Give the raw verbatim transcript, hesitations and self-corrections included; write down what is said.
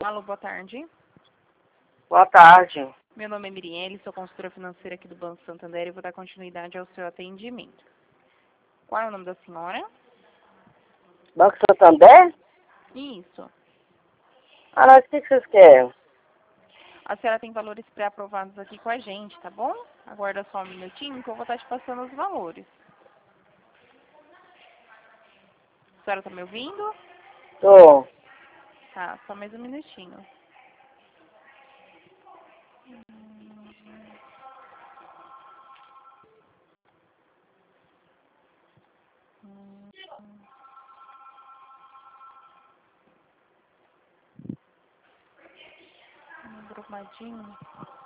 Alô, boa tarde. Boa tarde. Meu nome é Mirielle, sou consultora financeira aqui do Banco Santander e vou dar continuidade ao seu atendimento. Qual é o nome da senhora? Banco Santander? Isso. Ah, mas o que que vocês querem? A senhora tem valores pré-aprovados aqui com a gente, tá bom? Aguarda só um minutinho que eu vou estar te passando os valores. A senhora tá me ouvindo? Tô. Tá, só mais um minutinho. Hum, hum, Brumadinho.